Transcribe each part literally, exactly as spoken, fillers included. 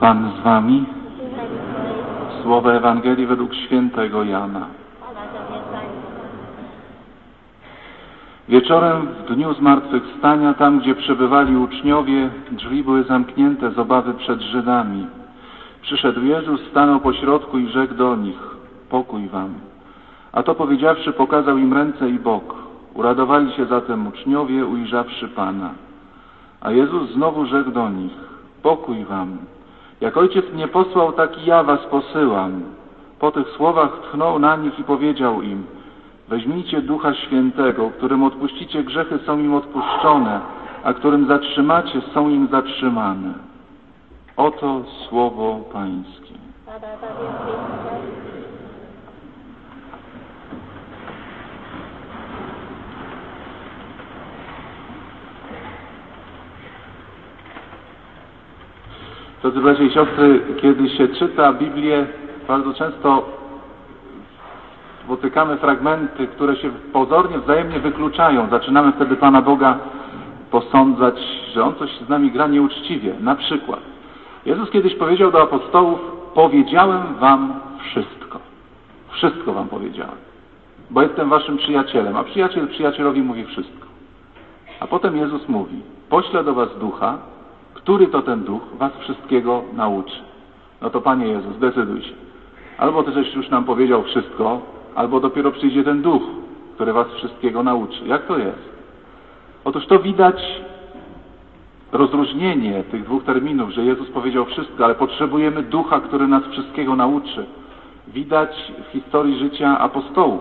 Pan z wami. Słowa Ewangelii według świętego Jana. Wieczorem w dniu zmartwychwstania, tam gdzie przebywali uczniowie, drzwi były zamknięte z obawy przed Żydami. Przyszedł Jezus, stanął pośrodku i rzekł do nich: pokój wam. A to powiedziawszy, pokazał im ręce i bok. Uradowali się zatem uczniowie, ujrzawszy Pana. A Jezus znowu rzekł do nich: pokój wam. Jak Ojciec mnie posłał, tak i ja was posyłam. Po tych słowach tchnął na nich i powiedział im: weźmijcie Ducha Świętego, którym odpuścicie grzechy, są im odpuszczone, a którym zatrzymacie, są im zatrzymane. Oto słowo Pańskie. Drodzy bracia i siostry, kiedy się czyta Biblię, bardzo często spotykamy fragmenty, które się pozornie wzajemnie wykluczają. Zaczynamy wtedy Pana Boga posądzać, że On coś z nami gra nieuczciwie. Na przykład Jezus kiedyś powiedział do apostołów: powiedziałem wam wszystko. Wszystko wam powiedziałem, bo jestem waszym przyjacielem, a przyjaciel przyjacielowi mówi wszystko. A potem Jezus mówi: poślę do was Ducha, który to ten Duch was wszystkiego nauczy. No to Panie Jezu, zdecyduj się. Albo Ty żeś już nam powiedział wszystko, albo dopiero przyjdzie ten Duch, który was wszystkiego nauczy. Jak to jest? Otóż to widać rozróżnienie tych dwóch terminów, że Jezus powiedział wszystko, ale potrzebujemy Ducha, który nas wszystkiego nauczy. Widać w historii życia apostołów.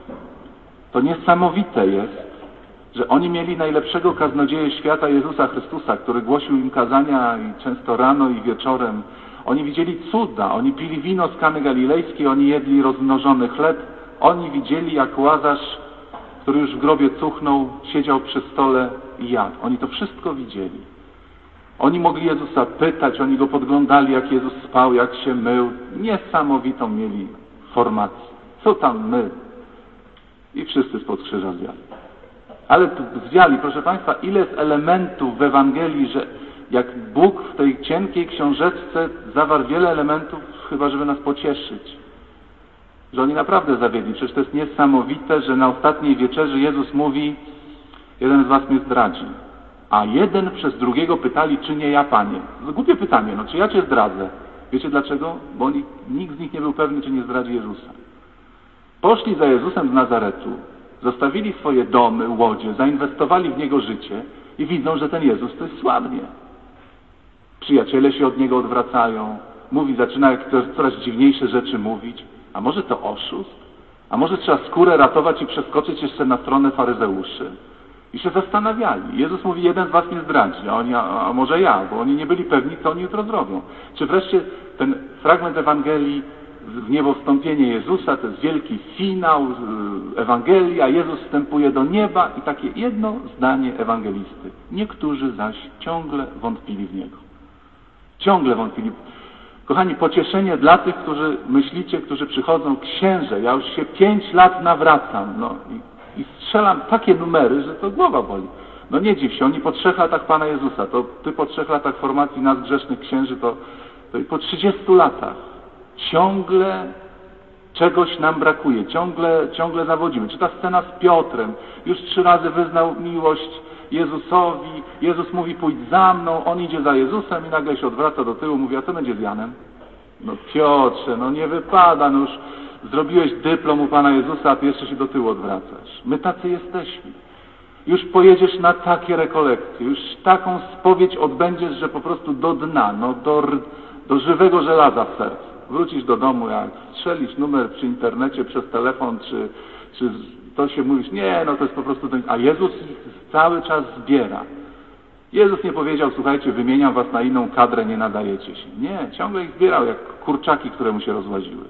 To niesamowite jest, że oni mieli najlepszego kaznodzieję świata, Jezusa Chrystusa, który głosił im kazania i często rano i wieczorem. Oni widzieli cuda, oni pili wino z Kany Galilejskiej, oni jedli rozmnożony chleb. Oni widzieli, jak Łazarz, który już w grobie cuchnął, siedział przy stole i jadł. Oni to wszystko widzieli. Oni mogli Jezusa pytać, oni Go podglądali, jak Jezus spał, jak się mył. Niesamowitą mieli formację. Co tam my? I wszyscy spod krzyża zwiali. Ale tu zwiali, proszę Państwa, ile jest elementów w Ewangelii, że jak Bóg w tej cienkiej książeczce zawarł wiele elementów, chyba żeby nas pocieszyć. Że oni naprawdę zawiedli. Przecież to jest niesamowite, że na ostatniej wieczerzy Jezus mówi: jeden z was mnie zdradzi. A jeden przez drugiego pytali, czy nie ja, Panie. Głupie pytanie, no czy ja Cię zdradzę? Wiecie dlaczego? Bo oni, nikt z nich nie był pewny, czy nie zdradzi Jezusa. Poszli za Jezusem z Nazaretu, zostawili swoje domy, łodzie, zainwestowali w Niego życie i widzą, że ten Jezus to jest słabnie. Przyjaciele się od Niego odwracają, mówi, zaczyna coraz dziwniejsze rzeczy mówić. A może to oszust? A może trzeba skórę ratować i przeskoczyć jeszcze na stronę faryzeuszy? I się zastanawiali. Jezus mówi: jeden z was mnie zdradzi, a, oni, a, a może ja, bo oni nie byli pewni, co oni jutro zrobią. Czy wreszcie ten fragment Ewangelii, w niebo wstąpienie Jezusa, to jest wielki finał Ewangelii, a Jezus wstępuje do nieba i takie jedno zdanie ewangelisty. Niektórzy zaś ciągle wątpili w Niego. Ciągle wątpili. Kochani, pocieszenie dla tych, którzy myślicie, którzy przychodzą: księże, ja już się pięć lat nawracam, no i, i strzelam takie numery, że to głowa boli. No nie dziw się, oni po trzech latach Pana Jezusa, to ty po trzech latach formacji nas grzesznych księży, to, to i po trzydziestu latach ciągle czegoś nam brakuje, ciągle, ciągle zawodzimy. Czy ta scena z Piotrem, już trzy razy wyznał miłość Jezusowi, Jezus mówi: pójdź za mną, on idzie za Jezusem i nagle się odwraca do tyłu, mówi: a co będzie z Janem? No Piotrze, no nie wypada, no już zrobiłeś dyplom u Pana Jezusa, a ty jeszcze się do tyłu odwracasz. My tacy jesteśmy. Już pojedziesz na takie rekolekcje, już taką spowiedź odbędziesz, że po prostu do dna, no do, do żywego żelaza w sercu. Wrócisz do domu, jak strzelisz numer przy internecie, przez telefon, czy, czy to się mówisz: nie, no to jest po prostu ten... A Jezus cały czas zbiera. Jezus nie powiedział: słuchajcie, wymieniam was na inną kadrę, nie nadajecie się. Nie, ciągle ich zbierał, jak kurczaki, które mu się rozłaziły.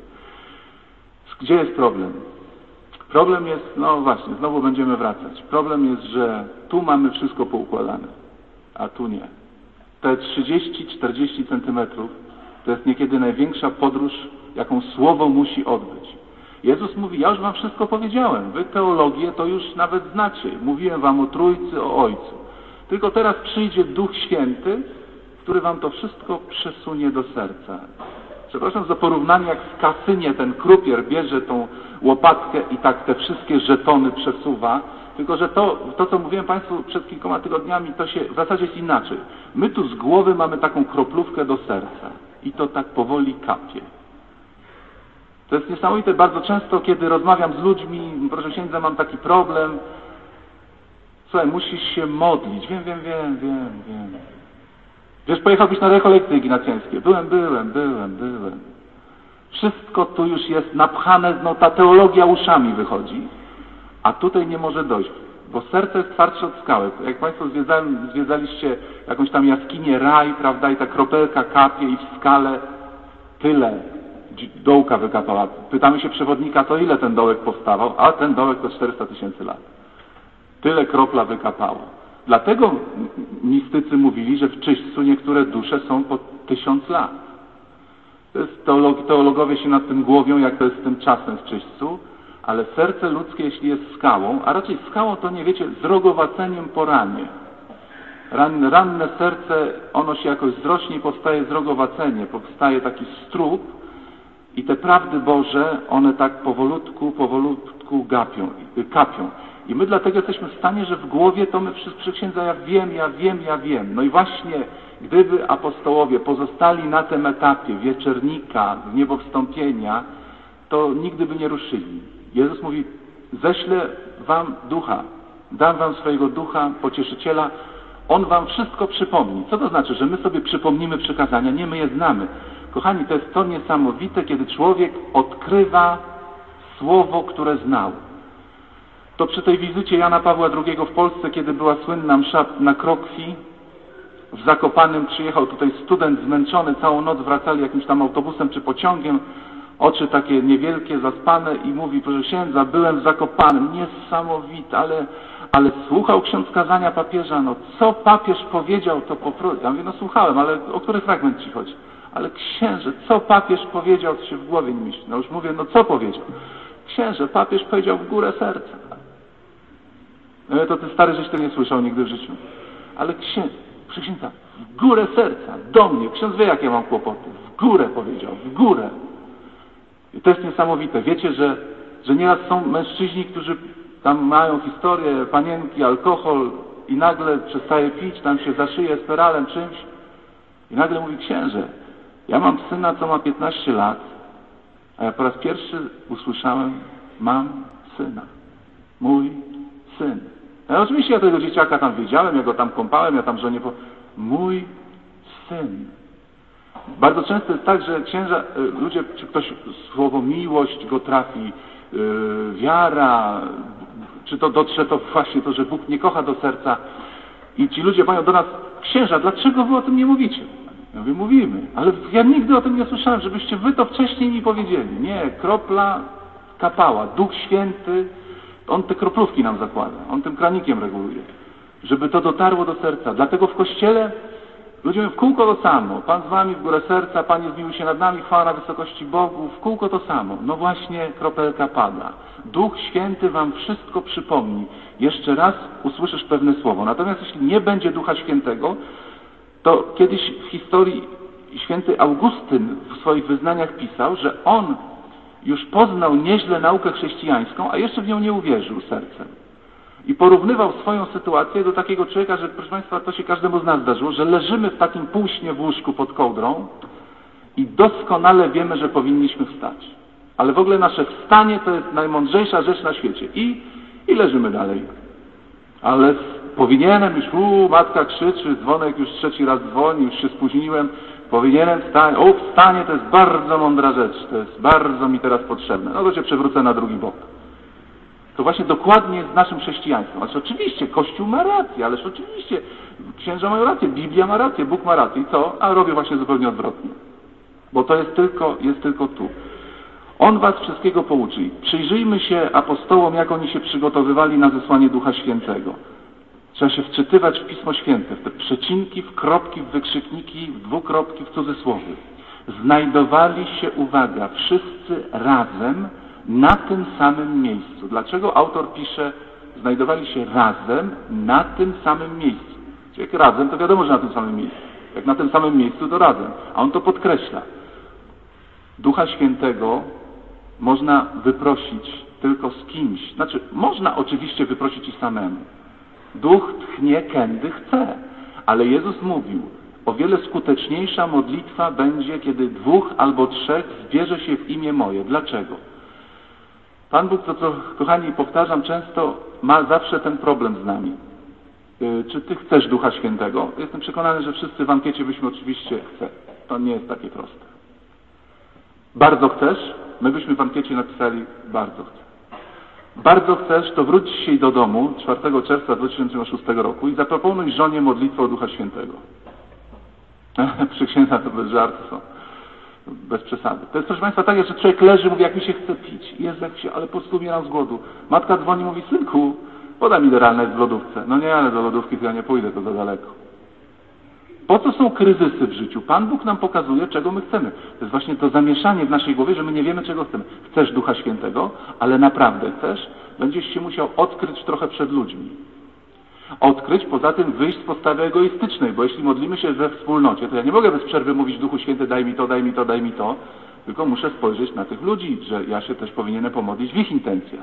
Gdzie jest problem? Problem jest, no właśnie, znowu będziemy wracać. Problem jest, że tu mamy wszystko poukładane, a tu nie. Te trzydzieści czterdzieści centymetrów to jest niekiedy największa podróż, jaką słowo musi odbyć. Jezus mówi: ja już wam wszystko powiedziałem. Wy teologię to już nawet znacie. Mówiłem wam o Trójcy, o Ojcu. Tylko teraz przyjdzie Duch Święty, w który wam to wszystko przesunie do serca. Przepraszam za porównanie, jak w kasynie ten krupier bierze tą łopatkę i tak te wszystkie żetony przesuwa, tylko że to, to co mówiłem Państwu przed kilkoma tygodniami, to się w zasadzie jest inaczej. My tu z głowy mamy taką kroplówkę do serca i to tak powoli kapie. To jest niesamowite. Bardzo często, kiedy rozmawiam z ludźmi, proszę księdza, mam taki problem. Słuchaj, musisz się modlić. Wiem, wiem, wiem, wiem, wiem. Wiesz, pojechałbyś na rekolekcje ignacjańskie. Byłem, byłem, byłem, byłem. Wszystko tu już jest napchane, no ta teologia uszami wychodzi, a tutaj nie może dojść, bo serce jest twardsze od skały. Jak Państwo zwiedzali, zwiedzaliście jakąś tam jaskinię, raj, prawda, i ta kropelka kapie i w skale tyle dołka wykapała. Pytamy się przewodnika, to ile ten dołek powstawał? A ten dołek to czterysta tysięcy lat. Tyle kropla wykapała. Dlatego mistycy mówili, że w czyśćcu niektóre dusze są po tysiąc lat. To jest teolog, teologowie się nad tym głowią, jak to jest z tym czasem w czyśćcu, ale serce ludzkie, jeśli jest skałą, a raczej skałą to nie wiecie, zrogowaceniem po ranie. Ran, ranne serce, ono się jakoś zrośnie i powstaje zrogowacenie, powstaje taki strób i te prawdy Boże, one tak powolutku, powolutku gapią, kapią. I my dlatego jesteśmy w stanie, że w głowie to my przy, przy księdza ja wiem, ja wiem, ja wiem. No i właśnie gdyby apostołowie pozostali na tym etapie wieczernika, niebowstąpienia, to nigdy by nie ruszyli. Jezus mówi, ześlę wam ducha, dam wam swojego ducha, pocieszyciela, on wam wszystko przypomni. Co to znaczy, że my sobie przypomnimy przykazania? Nie, my je znamy. Kochani, to jest to niesamowite, kiedy człowiek odkrywa słowo, które znał. To przy tej wizycie Jana Pawła drugiego w Polsce, kiedy była słynna msza na Krokwi, w Zakopanem przyjechał tutaj student zmęczony, całą noc wracali jakimś tam autobusem czy pociągiem, oczy takie niewielkie, zaspane i mówi, proszę księdza, byłem w Zakopanem, niesamowite, ale, ale słuchał ksiądz kazania papieża, no co papież powiedział, to po prostu, ja mówię, no słuchałem, ale o który fragment ci chodzi? Ale księże, co papież powiedział, to się w głowie nie myśli. No już mówię, no co powiedział? Księże, papież powiedział w górę serca. No to ty stary, żeś to nie słyszał nigdy w życiu. Ale księdza, księdza, w górę serca, do mnie. Ksiądz wie, jakie mam kłopoty. W górę powiedział, w górę. I to jest niesamowite. Wiecie, że, że nieraz są mężczyźni, którzy tam mają historię, panienki, alkohol i nagle przestaje pić, tam się zaszyje spiralem czymś i nagle mówi, księże, ja mam syna, co ma piętnaście lat, a ja po raz pierwszy usłyszałem, mam syna. Mój syn. No, oczywiście ja tego dzieciaka tam wiedziałem, ja go tam kąpałem, ja tam żonie po... Mój syn. Bardzo często jest tak, że księża, ludzie, czy ktoś słowo miłość go trafi, yy, wiara, czy to dotrze to właśnie to, że Bóg nie kocha do serca i ci ludzie mają do nas, księża, dlaczego wy o tym nie mówicie? Ja mówię, mówimy, ale ja nigdy o tym nie słyszałem, żebyście wy to wcześniej mi powiedzieli. Nie, kropla kapała, Duch Święty, on te kroplówki nam zakłada, on tym kranikiem reguluje, żeby to dotarło do serca. Dlatego w Kościele ludzie mówią w kółko to samo. Pan z wami w górę serca, Panie zmiłuj się nad nami, chwała na wysokości Bogu, w kółko to samo. No właśnie kropelka pada. Duch Święty wam wszystko przypomni. Jeszcze raz usłyszysz pewne słowo. Natomiast jeśli nie będzie Ducha Świętego, to kiedyś w historii święty Augustyn w swoich wyznaniach pisał, że on już poznał nieźle naukę chrześcijańską, a jeszcze w nią nie uwierzył sercem. I porównywał swoją sytuację do takiego człowieka, że proszę Państwa, to się każdemu z nas zdarzyło, że leżymy w takim półśnie w łóżku pod kołdrą i doskonale wiemy, że powinniśmy wstać. Ale w ogóle nasze wstanie to jest najmądrzejsza rzecz na świecie. I, i leżymy dalej. Ale powinienem już, u, matka krzyczy, dzwonek już trzeci raz dzwoni, już się spóźniłem, powinienem wstać, o, wstanie to jest bardzo mądra rzecz, to jest bardzo mi teraz potrzebne. No to się przewrócę na drugi bok. To właśnie dokładnie jest z naszym chrześcijaństwem. Znaczy oczywiście Kościół ma rację, ależ oczywiście księża mają rację, Biblia ma rację, Bóg ma rację. I co? A robię właśnie zupełnie odwrotnie. Bo to jest tylko, jest tylko tu. On was wszystkiego pouczy. Przyjrzyjmy się apostołom, jak oni się przygotowywali na zesłanie Ducha Świętego. Trzeba się wczytywać w Pismo Święte, w te przecinki, w kropki, w wykrzykniki, w dwukropki, w cudzysłowy. Znajdowali się, uwaga, wszyscy razem na tym samym miejscu. Dlaczego autor pisze, znajdowali się razem na tym samym miejscu? Czyli jak razem, to wiadomo, że na tym samym miejscu. Jak na tym samym miejscu, to razem. A on to podkreśla. Ducha Świętego można wyprosić tylko z kimś. Znaczy, można oczywiście wyprosić i samemu. Duch tchnie, kędy chce. Ale Jezus mówił, o wiele skuteczniejsza modlitwa będzie, kiedy dwóch albo trzech zbierze się w imię moje. Dlaczego? Pan Bóg, to co, kochani, powtarzam często, ma zawsze ten problem z nami. Yy, czy ty chcesz Ducha Świętego? Jestem przekonany, że wszyscy w ankiecie byśmy oczywiście chcę. To nie jest takie proste. Bardzo chcesz? My byśmy w ankiecie napisali bardzo chcę. Bardzo chcesz, to wróć dzisiaj do domu czwartego czerwca dwa tysiące szóstego roku i zaproponuj żonie modlitwę o Ducha Świętego. Przy księdza to bez żartu są. Bez przesady. To jest, proszę Państwa, tak, że człowiek leży, mówi, jak mi się chce pić. Jest jak się, ale po prostu umieram z głodu. Matka dzwoni, mówi, synku, podaj mi mineralne w lodówce. No nie, ale do lodówki to ja nie pójdę, to za daleko. Po co są kryzysy w życiu? Pan Bóg nam pokazuje, czego my chcemy. To jest właśnie to zamieszanie w naszej głowie, że my nie wiemy, czego chcemy. Chcesz Ducha Świętego, ale naprawdę chcesz? Będziesz się musiał odkryć trochę przed ludźmi. Odkryć, poza tym wyjść z postawy egoistycznej, bo jeśli modlimy się we wspólnocie, to ja nie mogę bez przerwy mówić Duchu Święty, daj mi to, daj mi to, daj mi to, tylko muszę spojrzeć na tych ludzi, że ja się też powinienem pomodlić w ich intencjach.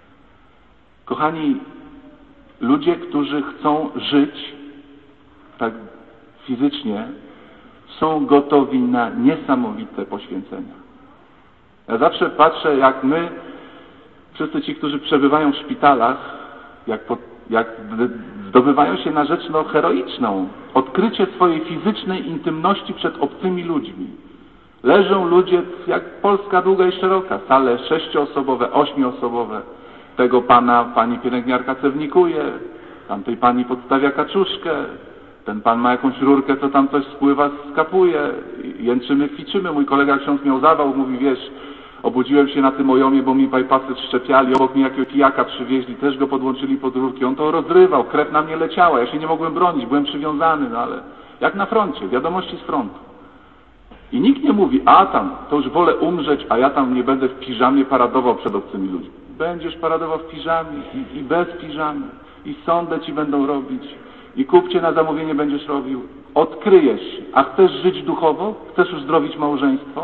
Kochani, ludzie, którzy chcą żyć tak fizycznie, są gotowi na niesamowite poświęcenia. Ja zawsze patrzę, jak my, wszyscy ci, którzy przebywają w szpitalach, jak, po, jak zdobywają się na rzecz no, heroiczną. Odkrycie swojej fizycznej intymności przed obcymi ludźmi. Leżą ludzie, jak Polska długa i szeroka, sale sześcioosobowe, ośmioosobowe. Tego pana pani pielęgniarka cewnikuje, tamtej pani podstawia kaczuszkę, ten pan ma jakąś rurkę, co tam coś spływa, skapuje, jęczymy, kwiczymy. Mój kolega ksiądz miał zawał, mówi, wiesz, obudziłem się na tym ojomie, bo mi bypassy szczepiali, obok mi jakiegoś pijaka przywieźli, też go podłączyli pod rurki. On to rozrywał, krew na mnie leciała, ja się nie mogłem bronić, byłem przywiązany, no ale jak na froncie, wiadomości z frontu. I nikt nie mówi, a tam, to już wolę umrzeć, a ja tam nie będę w piżamie paradował przed obcymi ludźmi. Będziesz paradował w piżamie i, i bez piżamy, i sondę ci będą robić, i kupcie na zamówienie będziesz robił. Odkryjesz się. A chcesz żyć duchowo? Chcesz uzdrowić małżeństwo?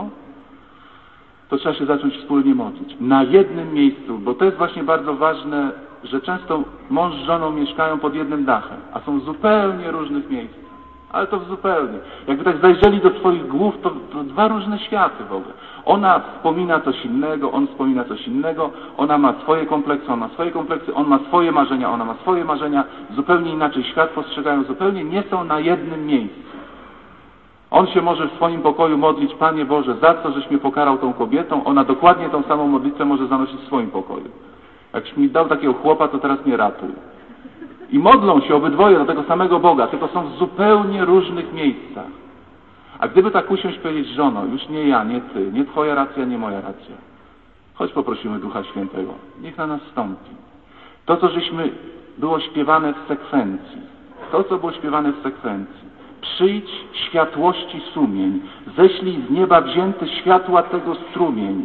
To trzeba się zacząć wspólnie modlić. Na jednym miejscu, bo to jest właśnie bardzo ważne, że często mąż z żoną mieszkają pod jednym dachem, a są w zupełnie różnych miejscach. Ale to zupełnie. Jakby tak zajrzeli do swoich głów, to, to dwa różne światy w ogóle. Ona wspomina coś innego, on wspomina coś innego, ona ma swoje kompleksy, on ma swoje kompleksy, on ma swoje marzenia, ona ma swoje marzenia, zupełnie inaczej świat postrzegają, zupełnie nie są na jednym miejscu. On się może w swoim pokoju modlić, Panie Boże, za co, żeś mnie pokarał tą kobietą, ona dokładnie tą samą modlitwę może zanosić w swoim pokoju. Jakś mi dał takiego chłopa, to teraz mnie ratuj. I modlą się obydwoje do tego samego Boga, tylko są w zupełnie różnych miejscach. A gdyby tak usiąść powiedzieć, żono, już nie ja, nie ty, nie twoja racja, nie moja racja. Chodź poprosimy Ducha Świętego. Niech na nas wstąpi. To, co żeśmy było śpiewane w sekwencji. To, co było śpiewane w sekwencji. Przyjdź światłości sumień. Ześlij z nieba wzięty światła tego strumień.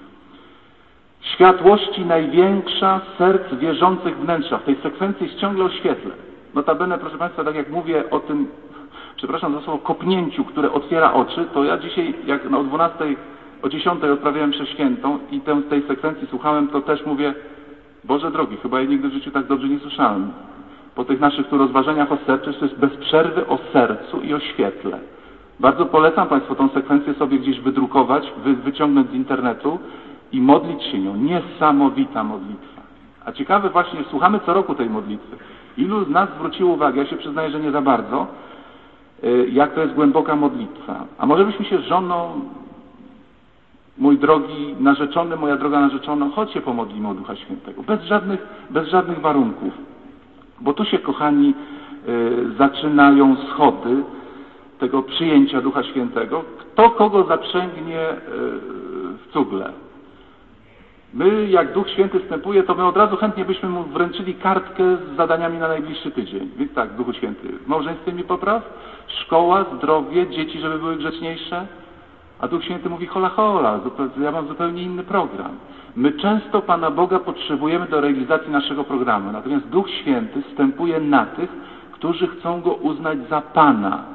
Światłości największa serc wierzących wnętrza. W tej sekwencji jest ciągle o świetle. Notabene, proszę Państwa, tak jak mówię o tym, przepraszam za słowo, kopnięciu, które otwiera oczy, to ja dzisiaj, jak o dwunastej, o dziesiątej odprawiałem mszę świętą i tę, tej sekwencji słuchałem, to też mówię, Boże drogi, chyba ja nigdy w życiu tak dobrze nie słyszałem. Po tych naszych tu rozważaniach o sercu, to jest bez przerwy o sercu i o świetle. Bardzo polecam Państwu tą sekwencję sobie gdzieś wydrukować, wy, wyciągnąć z internetu i modlić się nią. Niesamowita modlitwa. A ciekawe właśnie, słuchamy co roku tej modlitwy. Ilu z nas zwróciło uwagę, ja się przyznaję, że nie za bardzo, jak to jest głęboka modlitwa. A może byśmy się z żoną, mój drogi narzeczony, moja droga narzeczona, chodź się pomodlimy o Ducha Świętego. Bez żadnych, bez żadnych warunków. Bo tu się, kochani, zaczynają schody tego przyjęcia Ducha Świętego. Kto kogo zaprzęgnie w cugle. My, jak Duch Święty wstępuje, to my od razu chętnie byśmy mu wręczyli kartkę z zadaniami na najbliższy tydzień. Więc tak, Duchu Święty, w małżeństwie mi popraw, szkoła, zdrowie, dzieci, żeby były grzeczniejsze. A Duch Święty mówi, hola, hola, ja mam zupełnie inny program. My często Pana Boga potrzebujemy do realizacji naszego programu. Natomiast Duch Święty wstępuje na tych, którzy chcą Go uznać za Pana.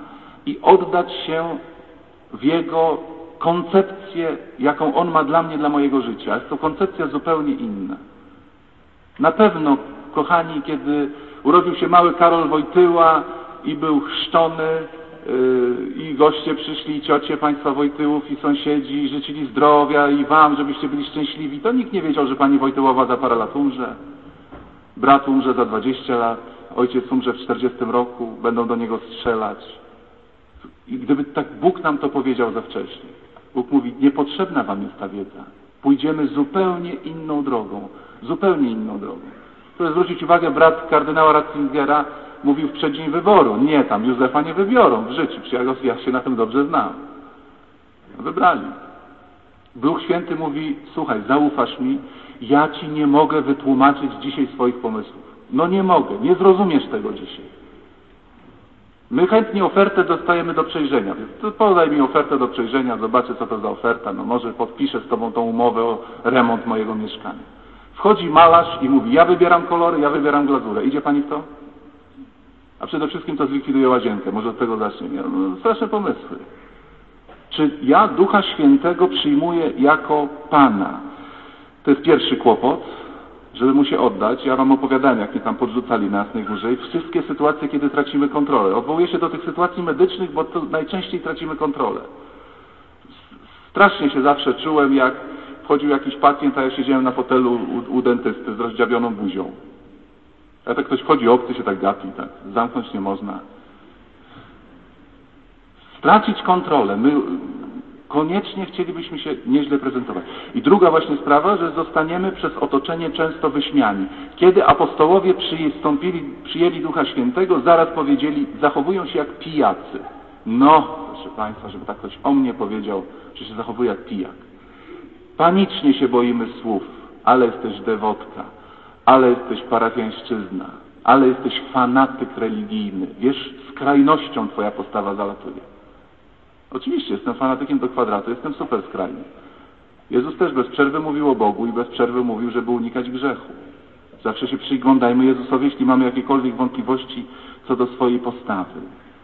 i oddać się w Jego koncepcję, jaką On ma dla mnie, dla mojego życia. Jest to koncepcja zupełnie inna. Na pewno, kochani, kiedy urodził się mały Karol Wojtyła i był chrzczony yy, i goście przyszli, i ciocie państwa Wojtyłów, i sąsiedzi, i życzyli zdrowia, i wam, żebyście byli szczęśliwi, to nikt nie wiedział, że pani Wojtyłowa za parę lat umrze. Brat umrze za dwadzieścia lat, ojciec umrze w czterdziestym roku, będą do niego strzelać. I gdyby tak Bóg nam to powiedział za wcześnie, Bóg mówi, niepotrzebna wam jest ta wiedza. Pójdziemy zupełnie inną drogą. Zupełnie inną drogą. Proszę zwrócić uwagę, brat kardynała Ratzingera mówił w przeddzień wyboru. Nie, tam Józefa nie wybiorą w życiu. Przecież ja się na tym dobrze znam. Wybrali. Duch Święty mówi, słuchaj, zaufasz mi, ja ci nie mogę wytłumaczyć dzisiaj swoich pomysłów. No nie mogę, nie zrozumiesz tego dzisiaj. My chętnie ofertę dostajemy do przejrzenia. To podaj mi ofertę do przejrzenia, zobaczę co to za oferta. No może podpiszę z tobą tą umowę o remont mojego mieszkania. Wchodzi malarz i mówi, ja wybieram kolory, ja wybieram glazurę. Idzie pani w to? A przede wszystkim to zlikwiduje łazienkę. Może od tego zaczniemy. No, straszne pomysły. Czy ja Ducha Świętego przyjmuję jako Pana? To jest pierwszy kłopot, żeby mu się oddać. Ja wam opowiadałem, jak mnie tam podrzucali na Jasnej Górze i wszystkie sytuacje, kiedy tracimy kontrolę. Odwołuję się do tych sytuacji medycznych, bo to najczęściej tracimy kontrolę. Strasznie się zawsze czułem, jak wchodził jakiś pacjent, a ja siedziałem na fotelu u, u dentysty z rozdziawioną buzią. A tak ktoś wchodzi obcy, się tak gapi, tak. Zamknąć nie można. Stracić kontrolę. My koniecznie chcielibyśmy się nieźle prezentować. I druga właśnie sprawa, że zostaniemy przez otoczenie często wyśmiani. Kiedy apostołowie przystąpili, przyjęli Ducha Świętego, zaraz powiedzieli, zachowują się jak pijacy. No, proszę Państwa, żeby tak ktoś o mnie powiedział, że się zachowuje jak pijak. Panicznie się boimy słów, ale jesteś dewotka, ale jesteś parafiańszczyzna, ale jesteś fanatyk religijny. Wiesz, skrajnością twoja postawa zalatuje. Oczywiście, jestem fanatykiem do kwadratu, jestem super skrajny. Jezus też bez przerwy mówił o Bogu i bez przerwy mówił, żeby unikać grzechu. Zawsze się przyglądajmy Jezusowi, jeśli mamy jakiekolwiek wątpliwości co do swojej postawy.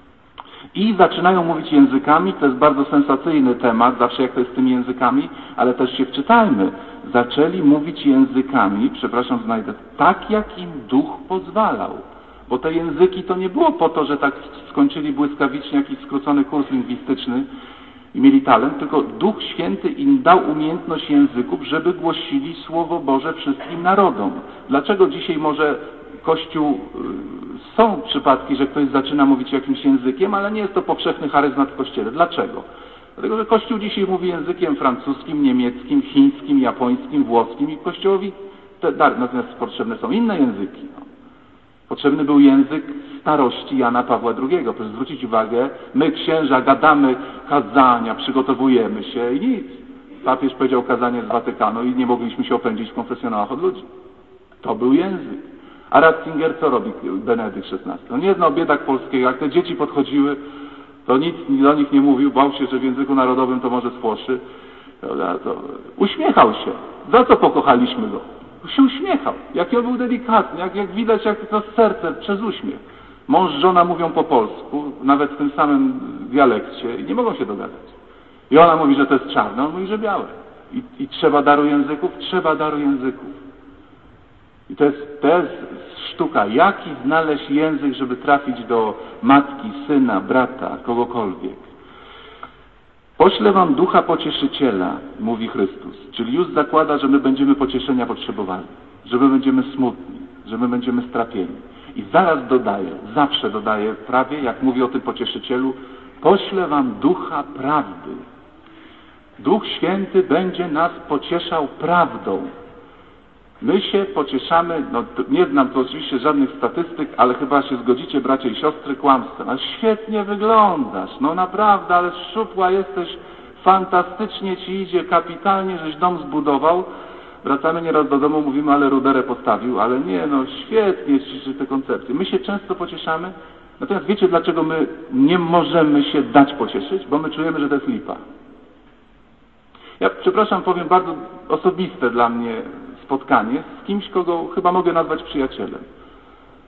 I zaczynają mówić językami, to jest bardzo sensacyjny temat, zawsze jak to jest z tymi językami, ale też się wczytajmy. Zaczęli mówić językami, przepraszam, znajdę, tak jak im Duch pozwalał. Bo te języki to nie było po to, że tak skończyli błyskawicznie jakiś skrócony kurs lingwistyczny i mieli talent, tylko Duch Święty im dał umiejętność języków, żeby głosili Słowo Boże wszystkim narodom. Dlaczego dzisiaj może Kościół, są przypadki, że ktoś zaczyna mówić jakimś językiem, ale nie jest to powszechny charyzmat w Kościele. Dlaczego? Dlatego, że Kościół dzisiaj mówi językiem francuskim, niemieckim, chińskim, japońskim, włoskim i Kościołowi te dary, natomiast potrzebne są inne języki. No. Potrzebny był język starości Jana Pawła drugiego. Proszę zwrócić uwagę, my księża gadamy kazania, przygotowujemy się i nic. Papież powiedział kazanie z Watykanu i nie mogliśmy się opędzić w konfesjonałach od ludzi. To był język. A Ratzinger co robi Benedykt szesnasty? On nie znał biedak polskiego. Jak te dzieci podchodziły, to nic do nich nie mówił, bał się, że w języku narodowym to może spłoszy. To uśmiechał się. Za co pokochaliśmy go? Się uśmiechał. Jaki on był delikatny, jak, jak widać, jak to serce przez uśmiech. Mąż, żona mówią po polsku, nawet w tym samym dialekcie i nie mogą się dogadać. I ona mówi, że to jest czarne, on mówi, że białe. I, i trzeba daru języków? Trzeba daru języków. I to jest, to jest sztuka. Jaki znaleźć język, żeby trafić do matki, syna, brata, kogokolwiek. Poślę wam Ducha Pocieszyciela, mówi Chrystus. Czyli już zakłada, że my będziemy pocieszenia potrzebowali. Że my będziemy smutni, że my będziemy strapieni. I zaraz dodaje, zawsze dodaje prawie, jak mówi o tym Pocieszycielu, poślę wam Ducha Prawdy. Duch Święty będzie nas pocieszał prawdą. My się pocieszamy, no nie znam tu oczywiście żadnych statystyk, ale chyba się zgodzicie, bracia i siostry, kłamstwem. Ale świetnie wyglądasz, no naprawdę, ale szczupła jesteś, fantastycznie ci idzie, kapitalnie, żeś dom zbudował. Wracamy nieraz do domu, mówimy, ale ruderę postawił, ale nie, no świetnie ci te koncepcje. My się często pocieszamy, natomiast wiecie, dlaczego my nie możemy się dać pocieszyć? Bo my czujemy, że to jest lipa. Ja, przepraszam, powiem bardzo osobiste dla mnie spotkanie z kimś, kogo chyba mogę nazwać przyjacielem.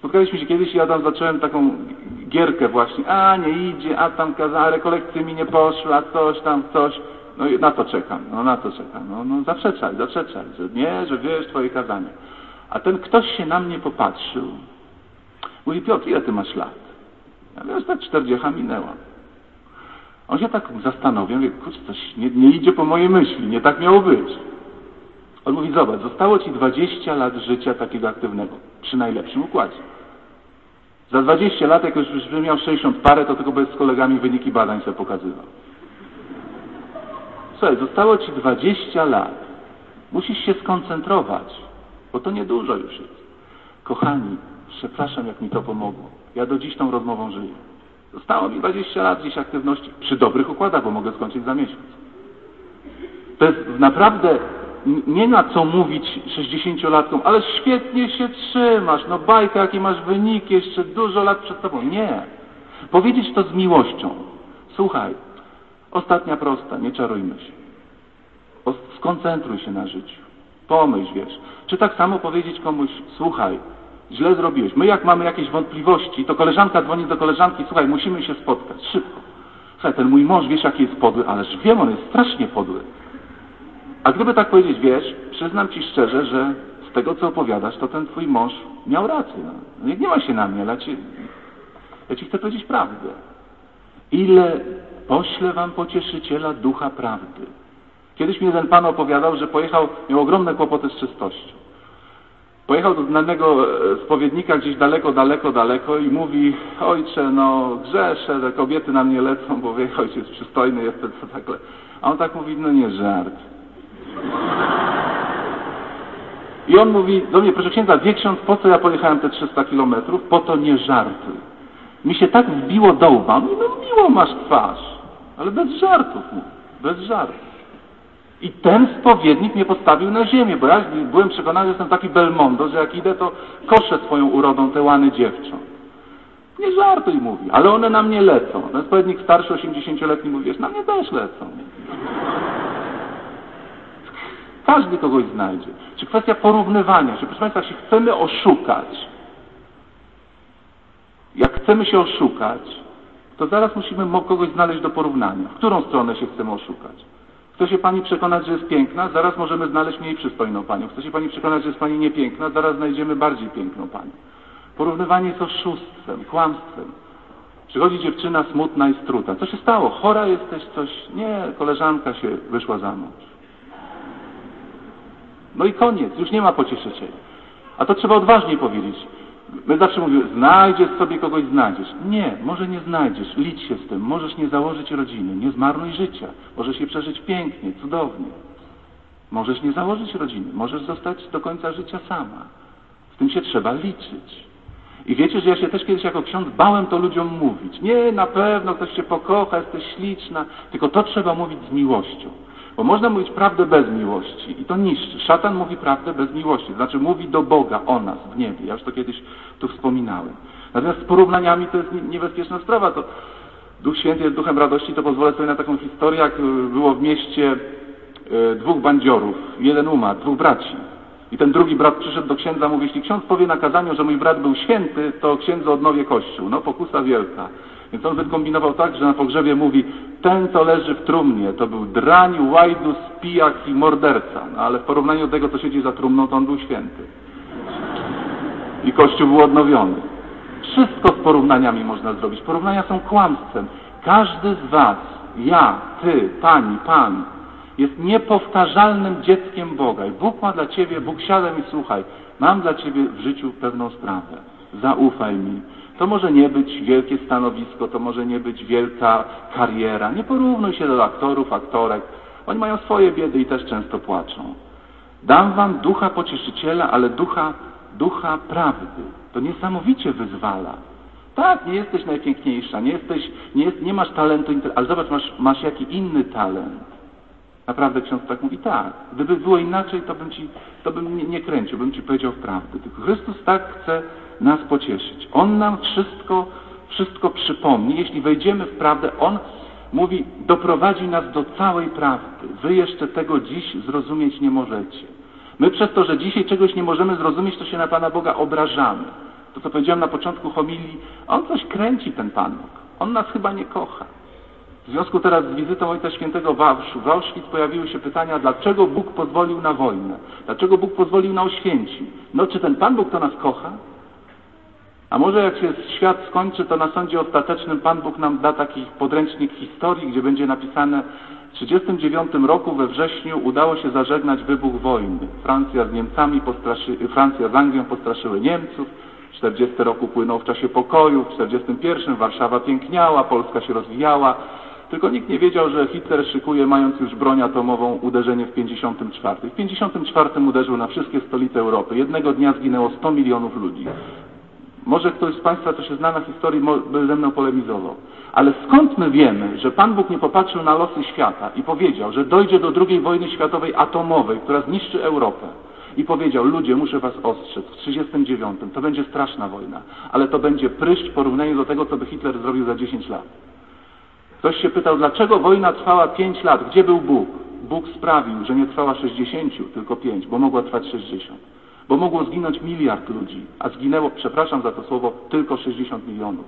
Spotkaliśmy się kiedyś i ja tam zacząłem taką gierkę właśnie. A, nie idzie, a tam kazała, rekolekcje mi nie poszły, a coś tam, coś. No i na to czekam, no na to czekam. No, no zaprzeczaj, zaprzeczaj, że nie, że wiesz twoje kazanie. A ten ktoś się na mnie popatrzył. Mówi, Piotr, ile ty masz lat? Ja wiem, że tak czterdziecha minęła. On się tak zastanowił, mówię, kurczę, coś nie, nie idzie po mojej myśli, nie tak miało być. On mówi, zobacz, zostało ci dwadzieścia lat życia takiego aktywnego, przy najlepszym układzie. Za dwadzieścia lat, jak już bym miał sześćdziesiąt parę, to tylko bez z kolegami wyniki badań sobie pokazywał. Słuchaj, zostało ci dwadzieścia lat. Musisz się skoncentrować, bo to niedużo już jest. Kochani, przepraszam, jak mi to pomogło. Ja do dziś tą rozmową żyję. Zostało mi dwadzieścia lat dziś aktywności, przy dobrych układach, bo mogę skończyć za miesiąc. To jest naprawdę, nie ma co mówić sześćdziesięciolatkom, ale świetnie się trzymasz, no bajka, jakie masz wyniki, jeszcze dużo lat przed tobą. Nie. Powiedzieć to z miłością. Słuchaj, ostatnia prosta, nie czarujmy się. Skoncentruj się na życiu. Pomyśl, wiesz. Czy tak samo powiedzieć komuś, słuchaj, źle zrobiłeś. My jak mamy jakieś wątpliwości, to koleżanka dzwoni do koleżanki, słuchaj, musimy się spotkać, szybko. Słuchaj, ten mój mąż, wiesz, jaki jest podły, ależ wiem, on jest strasznie podły. A gdyby tak powiedzieć, wiesz, przyznam ci szczerze, że z tego, co opowiadasz, to ten twój mąż miał rację. No. Nie gniewa się na mnie, ale ja ci, ja ci chcę powiedzieć prawdę. Ile poślę wam pocieszyciela ducha prawdy. Kiedyś mi jeden pan opowiadał, że pojechał, miał ogromne kłopoty z czystością. Pojechał do znanego spowiednika gdzieś daleko, daleko, daleko i mówi, ojcze, no grzeszę, te kobiety na mnie lecą, bo wie, ojciec przystojny jest, to tak le... A on tak mówi, no nie żart. I on mówi do mnie, proszę księdza, wie ksiądz, po co ja pojechałem te trzysta kilometrów? Po to nie żartuj. Mi się tak wbiło do łba, no miło masz twarz, ale bez żartów, mówi, bez żartów. I ten spowiednik mnie postawił na ziemię, bo ja byłem przekonany, że jestem taki Belmondo, że jak idę, to koszę swoją urodą te łany dziewcząt. Nie żartuj, mówi, ale one na mnie lecą. Ten spowiednik starszy, osiemdziesięcioletni mówi, wiesz, na mnie też lecą. Każdy kogoś znajdzie. Czy kwestia porównywania się. Proszę Państwa, jeśli chcemy oszukać, jak chcemy się oszukać, to zaraz musimy kogoś znaleźć do porównania. W którą stronę się chcemy oszukać? Chce się Pani przekonać, że jest piękna? Zaraz możemy znaleźć mniej przystojną Panią. Chce się Pani przekonać, że jest Pani niepiękna? Zaraz znajdziemy bardziej piękną Panią. Porównywanie jest oszustwem, kłamstwem. Przychodzi dziewczyna smutna i struta. Co się stało? Chora jesteś? Coś? Nie, koleżanka się wyszła za mąż. No i koniec, już nie ma pocieszyciela. A to trzeba odważniej powiedzieć. My zawsze mówimy, znajdziesz sobie kogoś, znajdziesz. Nie, może nie znajdziesz, licz się z tym. Możesz nie założyć rodziny, nie zmarnuj życia. Możesz je przeżyć pięknie, cudownie. Możesz nie założyć rodziny, możesz zostać do końca życia sama. Z tym się trzeba liczyć. I wiecie, że ja się też kiedyś jako ksiądz bałem to ludziom mówić. Nie, na pewno ktoś cię pokocha, jesteś śliczna. Tylko to trzeba mówić z miłością. Bo można mówić prawdę bez miłości i to niszczy. Szatan mówi prawdę bez miłości, to znaczy mówi do Boga o nas w niebie. Ja już to kiedyś tu wspominałem. Natomiast z porównaniami to jest niebezpieczna sprawa. To Duch Święty jest duchem radości, to pozwolę sobie na taką historię, jak było w mieście dwóch bandziorów. Jeden umarł, dwóch braci. I ten drugi brat przyszedł do księdza, mówi, jeśli ksiądz powie na kazaniu, że mój brat był święty, to księdzu odnowię kościół. No pokusa wielka. Więc on wykombinował tak, że na pogrzebie mówi, ten, co leży w trumnie, to był drań, łajdus, pijak i morderca. No, ale w porównaniu do tego, co siedzi za trumną, to on był święty. I kościół był odnowiony. Wszystko z porównaniami można zrobić. Porównania są kłamstwem. Każdy z was, ja, ty, pani, pan, jest niepowtarzalnym dzieckiem Boga. I Bóg ma dla ciebie, Bóg siada i słuchaj, mam dla ciebie w życiu pewną sprawę. Zaufaj mi. To może nie być wielkie stanowisko, to może nie być wielka kariera. Nie porównuj się do aktorów, aktorek. Oni mają swoje biedy i też często płaczą. Dam wam ducha pocieszyciela, ale ducha, ducha prawdy. To niesamowicie wyzwala. Tak, nie jesteś najpiękniejsza, nie jesteś, nie, jest, nie masz talentu, ale zobacz, masz, masz jaki inny talent. Naprawdę ksiądz tak mówi, tak. Gdyby było inaczej, to bym ci, to bym nie, nie kręcił, bym ci powiedział prawdę. Tylko Chrystus tak chce nas pocieszyć. On nam wszystko, wszystko przypomni. Jeśli wejdziemy w prawdę, On mówi, doprowadzi nas do całej prawdy. Wy jeszcze tego dziś zrozumieć nie możecie. My przez to, że dzisiaj czegoś nie możemy zrozumieć, to się na Pana Boga obrażamy. To, co powiedziałem na początku homilii, on coś kręci, ten Pan Bóg. On nas chyba nie kocha. W związku teraz z wizytą Ojca Świętego w Auschwitz pojawiły się pytania, dlaczego Bóg pozwolił na wojnę? Dlaczego Bóg pozwolił na Oświęcim? No, czy ten Pan Bóg to nas kocha? A może jak się świat skończy, to na sądzie ostatecznym Pan Bóg nam da taki podręcznik historii, gdzie będzie napisane: w tysiąc dziewięćset trzydziestym dziewiątym roku we wrześniu udało się zażegnać wybuch wojny. Francja z Niemcami postraszy... Francja z Anglią postraszyły Niemców. W czterdziestym roku płynął w czasie pokoju. W czterdziestym pierwszym Warszawa piękniała, Polska się rozwijała. Tylko nikt nie wiedział, że Hitler szykuje, mając już broń atomową, uderzenie w pięćdziesiątym czwartym. W pięćdziesiątym czwartym uderzył na wszystkie stolice Europy. Jednego dnia zginęło sto milionów ludzi. Może ktoś z Państwa, co się zna na historii, by ze mną polemizował. Ale skąd my wiemy, że Pan Bóg nie popatrzył na losy świata i powiedział, że dojdzie do drugiej wojny światowej atomowej, która zniszczy Europę? I powiedział: ludzie, muszę was ostrzec, w trzydziestym dziewiątym to będzie straszna wojna, ale to będzie pryszcz w porównaniu do tego, co by Hitler zrobił za dziesięć lat. Ktoś się pytał, dlaczego wojna trwała pięć lat? Gdzie był Bóg? Bóg sprawił, że nie trwała sześćdziesiąt, tylko pięć, bo mogła trwać sześćdziesiąt. Bo mogło zginąć miliard ludzi, a zginęło, przepraszam za to słowo, tylko sześćdziesiąt milionów.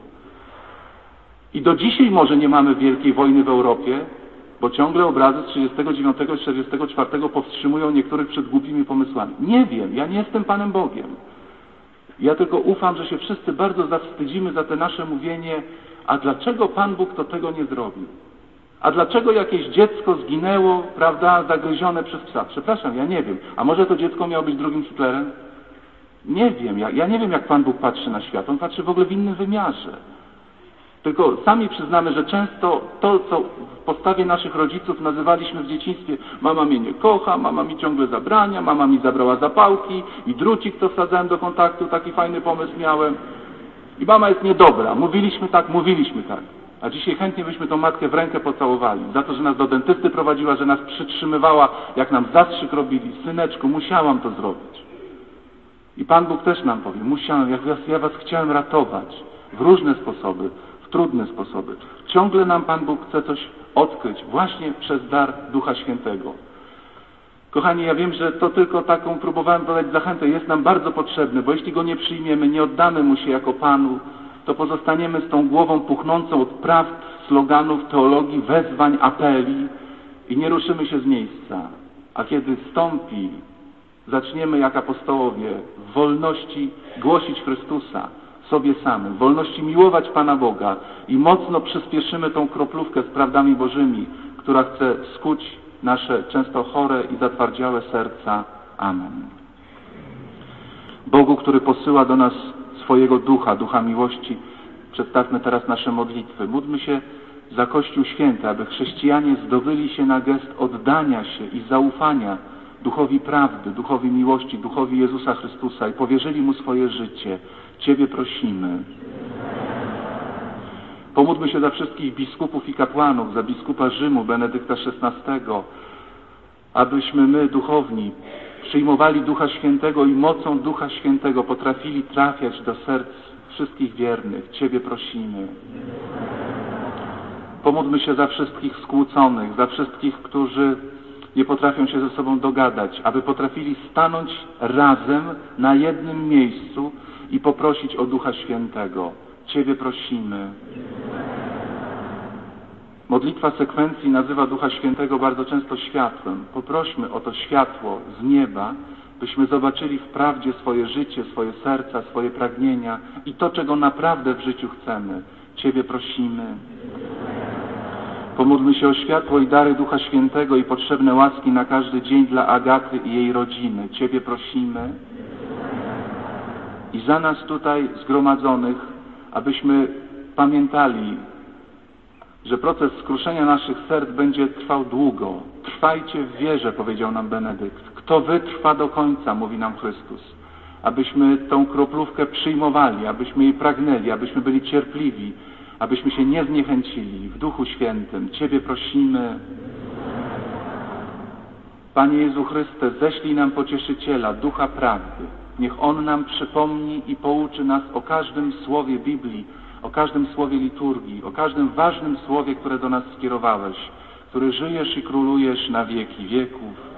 I do dzisiaj może nie mamy wielkiej wojny w Europie, bo ciągle obrazy z trzydziestego dziewiątego i czterdziestego czwartego powstrzymują niektórych przed głupimi pomysłami. Nie wiem, ja nie jestem Panem Bogiem. Ja tylko ufam, że się wszyscy bardzo zawstydzimy za te nasze mówienie: a dlaczego Pan Bóg to tego nie zrobił? A dlaczego jakieś dziecko zginęło, prawda, zagryzione przez psa? Przepraszam, ja nie wiem. A może to dziecko miało być drugim Hitlerem? Nie wiem. Ja, ja nie wiem, jak Pan Bóg patrzy na świat. On patrzy w ogóle w innym wymiarze. Tylko sami przyznamy, że często to, co w postawie naszych rodziców nazywaliśmy w dzieciństwie: mama mnie nie kocha, mama mi ciągle zabrania, mama mi zabrała zapałki i drucik, co wsadzałem do kontaktu, taki fajny pomysł miałem. I mama jest niedobra. Mówiliśmy tak, mówiliśmy tak. A dzisiaj chętnie byśmy tą matkę w rękę pocałowali. Za to, że nas do dentysty prowadziła, że nas przytrzymywała, jak nam zastrzyk robili. Syneczku, musiałam to zrobić. I Pan Bóg też nam powie: musiałem, ja was, ja was chciałem ratować w różne sposoby, w trudne sposoby. Ciągle nam Pan Bóg chce coś odkryć właśnie przez dar Ducha Świętego. Kochani, ja wiem, że to tylko taką próbowałem dodać zachętę. Jest nam bardzo potrzebny, bo jeśli Go nie przyjmiemy, nie oddamy Mu się jako Panu, to pozostaniemy z tą głową puchnącą od prawd, sloganów, teologii, wezwań, apeli i nie ruszymy się z miejsca. A kiedy stąpi, zaczniemy jak apostołowie w wolności głosić Chrystusa sobie samym, w wolności miłować Pana Boga i mocno przyspieszymy tą kroplówkę z prawdami Bożymi, która chce skuć nasze często chore i zatwardziałe serca. Amen. Bogu, który posyła do nas swojego Ducha, Ducha miłości, przedstawmy teraz nasze modlitwy. Módlmy się za Kościół Święty, aby chrześcijanie zdobyli się na gest oddania się i zaufania Duchowi prawdy, Duchowi miłości, Duchowi Jezusa Chrystusa i powierzyli Mu swoje życie. Ciebie prosimy. Pomódlmy się za wszystkich biskupów i kapłanów, za biskupa Rzymu, Benedykta szesnastego, abyśmy my, duchowni, przyjmowali Ducha Świętego i mocą Ducha Świętego potrafili trafiać do serc wszystkich wiernych. Ciebie prosimy. Pomódlmy się za wszystkich skłóconych, za wszystkich, którzy nie potrafią się ze sobą dogadać, aby potrafili stanąć razem na jednym miejscu i poprosić o Ducha Świętego. Ciebie prosimy. Modlitwa sekwencji nazywa Ducha Świętego bardzo często światłem. Poprośmy o to światło z nieba, byśmy zobaczyli w prawdzie swoje życie, swoje serca, swoje pragnienia i to, czego naprawdę w życiu chcemy. Ciebie prosimy. Pomódlmy się o światło i dary Ducha Świętego i potrzebne łaski na każdy dzień dla Agaty i jej rodziny. Ciebie prosimy. I za nas tutaj zgromadzonych, abyśmy pamiętali, że proces skruszenia naszych serc będzie trwał długo. Trwajcie w wierze, powiedział nam Benedykt. Kto wytrwa do końca, mówi nam Chrystus. Abyśmy tą kroplówkę przyjmowali, abyśmy jej pragnęli, abyśmy byli cierpliwi, abyśmy się nie zniechęcili. W Duchu Świętym Ciebie prosimy. Panie Jezu Chryste, ześlij nam Pocieszyciela, Ducha Prawdy. Niech On nam przypomni i pouczy nas o każdym słowie Biblii, o każdym słowie liturgii, o każdym ważnym słowie, które do nas skierowałeś, który żyjesz i królujesz na wieki wieków.